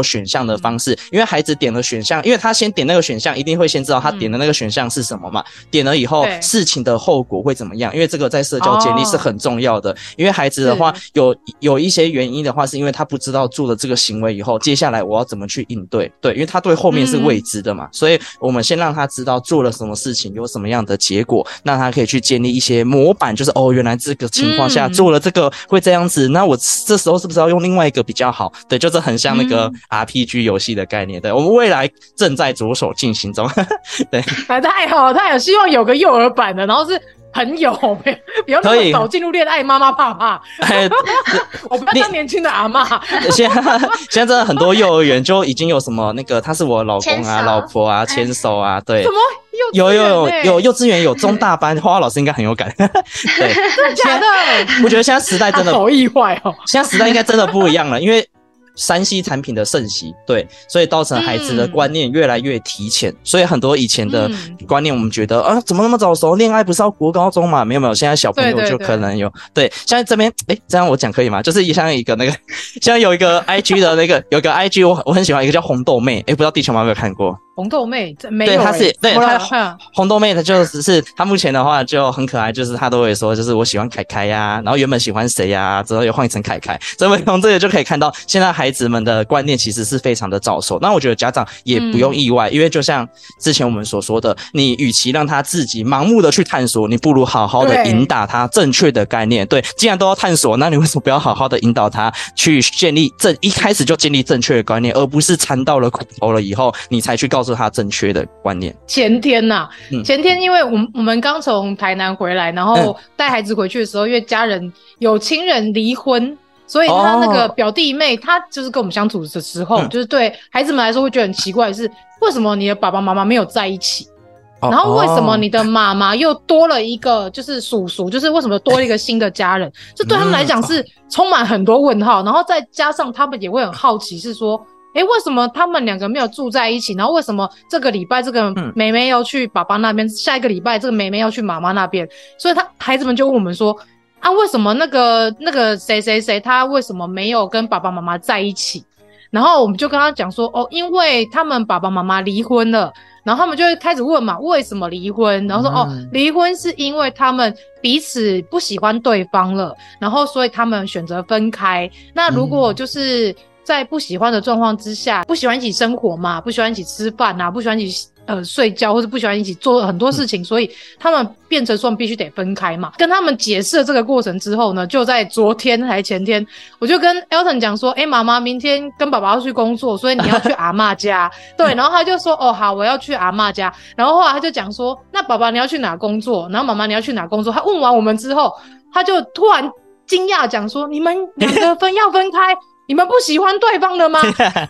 选项的方式，嗯、因为孩子点了选项，因为他先点那个选项，一定会先知道他点的那个选项是什么嘛。嗯、点了以后，事情的后果会怎么样？因为这个在社交建立是很重要的。哦、因为孩子的话，有有一些原因的话，是因为他不知道做了这个行为以后，接下来我要怎么去应对？对，因为他对后面是未知的嘛，嗯、所以我们先让他知道做了什么事情，有什么样的结果，那他可以去建立一些模板，就是哦，原来这个情况下做了这个会这样子，嗯、那我这时候是不是要用另外一个比较好？对，就是很像那个 R P G 游戏的概念。对，我们未来正在着手进行中。对， 太好了，太好，希望有个幼儿版的，然后是朋友，不要那么早进入恋爱，妈妈怕怕。我不要当年轻的阿嬷。 现在现在真的很多幼儿园就已经有什么那个他是我老公啊、老婆啊，牵手啊，对。 什么？ 有有有有幼稚园有中大班，花花老师应该很有感。对， 真的假的？ 我觉得现在时代真的好意外哦。 现在时代应该真的不一样了，因为三 C 产品的盛行，对，所以造成孩子的观念越来越提前，嗯、所以很多以前的观念，我们觉得、嗯、啊，怎么那么早熟？恋爱不是要国高中嘛？没有没有，现在小朋友就可能有。对, 对, 对，现在这边，哎，这样我讲可以吗？就是像一个那个，现在有一个 I G 的那个，有个 I G 我我很喜欢，一个叫红豆妹，哎，不知道地球妈有没有看过？ 红豆妹没有、欸， 对，她是对她红豆妹，她就是是她目前的话就很可爱，就是她都会说，就是我喜欢凯凯呀，然后原本喜欢谁呀，之后又换成凯凯，所以从这个就可以看到，现在孩子们的观念其实是非常的早熟。那我觉得家长也不用意外，嗯、因为就像之前我们所说的，你与其让他自己盲目的去探索，你不如好好的引导他正确的概念。对，既然都要探索，那你为什么不要好好的引导他去建立正一开始就建立正确的观念，而不是掺到了骨头了以后，你才去告诉他正确的观念。 前天呐、啊嗯，前天因为我们我们刚从台南回来，然后带孩子回去的时候，因为家人有亲人离婚。所以他那个表弟妹，他就是跟我们相处的时候，嗯、就是对孩子们来说会觉得很奇怪的是，为什么你的爸爸妈妈没有在一起？然后为什么你的妈妈又多了一个就是叔叔，就是为什么多了一个新的家人？这对他们来讲是充满很多问号，然后再加上他们也会很好奇，是说，诶，为什么他们两个没有住在一起？然后为什么这个礼拜这个妹妹要去爸爸那边，下一个礼拜这个妹妹要去妈妈那边？所以他孩子们就问我们说。啊，为什么那个那个谁谁谁他为什么没有跟爸爸妈妈在一起？然后我们就跟他讲说，哦，因为他们爸爸妈妈离婚了。然后他们就会开始问嘛，为什么离婚？然后说、嗯、哦，离婚是因为他们彼此不喜欢对方了，然后所以他们选择分开。那如果就是在不喜欢的状况之下，不喜欢一起生活嘛，不喜欢一起吃饭啊，不喜欢一起呃睡觉，或者不喜欢一起做很多事情，嗯、所以他们变成说必须得分开嘛。跟他们解释了这个过程之后呢，就在昨天还前天，我就跟 Elton 讲说，哎，妈妈明天跟爸爸要去工作，所以你要去阿嬷家。对，然后他就说，哦好，我要去阿嬷家。然后后来他就讲说，那爸爸你要去哪工作？然后妈妈你要去哪工作？他问完我们之后，他就突然惊讶讲说，你们两个分要分开。你们不喜欢对方的吗？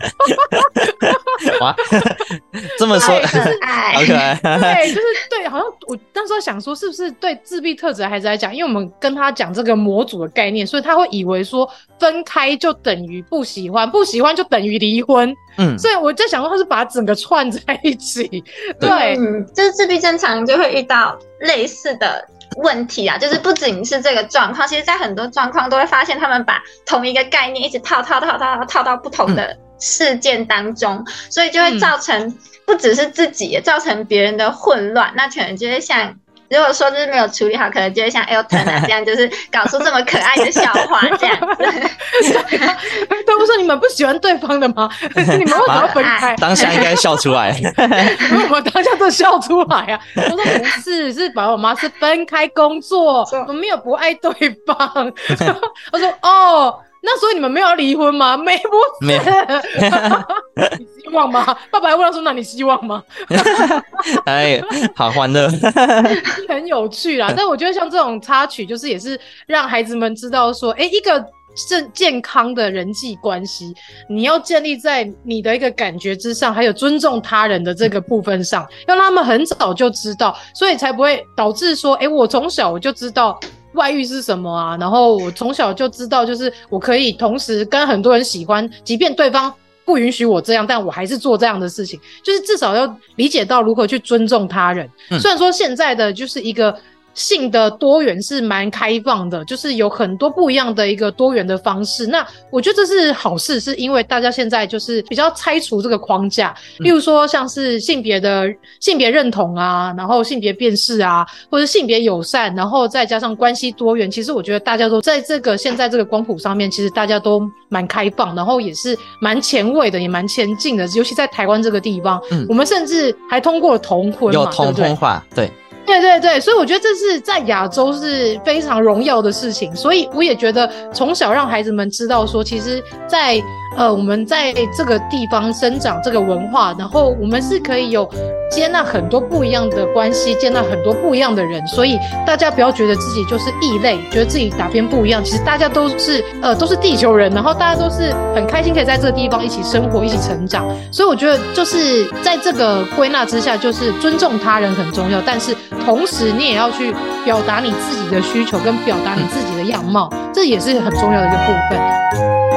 哇，这么说， 就是好可爱。 对，就是对，好像我那时候想说，是不是对自闭特质的孩子来讲，因为我们跟他讲这个模组的概念，所以他会以为说分开就等于不喜欢，不喜欢就等于离婚。嗯，所以我在想说，他是把整个串在一起。对， 嗯，就是自闭症常就会遇到类似的问题啊，就是不仅是这个状况，其实在很多状况都会发现他们把同一个概念一直套套套套套到不同的事件当中，嗯、所以就会造成不只是自己，也造成别人的混乱。那可能就会像，如果说就是没有处理好，可能就会像 Elton 啊这样，就是搞出这么可爱的笑话这样子。 对，我说你们不喜欢对方的吗？你们为什么要分开？ 当下应该笑出来。 我们当下都笑出来啊！我说不是，是爸爸妈妈是分开工作，我们没有不爱对方。他说哦。那所以你们没有要离婚吗？没，不是。你希望吗？爸爸还问他说：“那你希望吗？” 哎，好欢乐， 很有趣啦。但我觉得像这种插曲，就是也是让孩子们知道说，哎，一个正健康的人际关系，你要建立在你的一个感觉之上，还有尊重他人的这个部分上，要让他们很早就知道，所以才不会导致说，哎，我从小我就知道。外遇是什么啊？然后我从小就知道，就是我可以同时跟很多人喜欢，即便对方不允许我这样，但我还是做这样的事情。就是至少要理解到如何去尊重他人。嗯、虽然说现在的就是一个性的多元是蛮开放的，就是有很多不一样的一个多元的方式。那我觉得这是好事，是因为大家现在就是比较拆除这个框架，例如说像是性别的性别认同啊，然后性别辨识啊，或者性别友善，然后再加上关系多元，其实我觉得大家都在这个现在这个光谱上面，其实大家都蛮开放，然后也是蛮前卫的，也蛮前进的，尤其在台湾这个地方，嗯，我们甚至还通过了同婚嘛， 有同婚化，对。 对对对，所以我觉得这是在亚洲是非常荣耀的事情，所以我也觉得从小让孩子们知道说，其实在呃我们在这个地方生长这个文化，然后我们是可以有接纳很多不一样的关系，接纳很多不一样的人，所以大家不要觉得自己就是异类，觉得自己哪边不一样，其实大家都是呃都是地球人，然后大家都是很开心可以在这个地方一起生活，一起成长。所以我觉得就是在这个归纳之下，就是尊重他人很重要，但是同时你也要去表达你自己的需求跟表达你自己的样貌，这也是很重要的一个部分。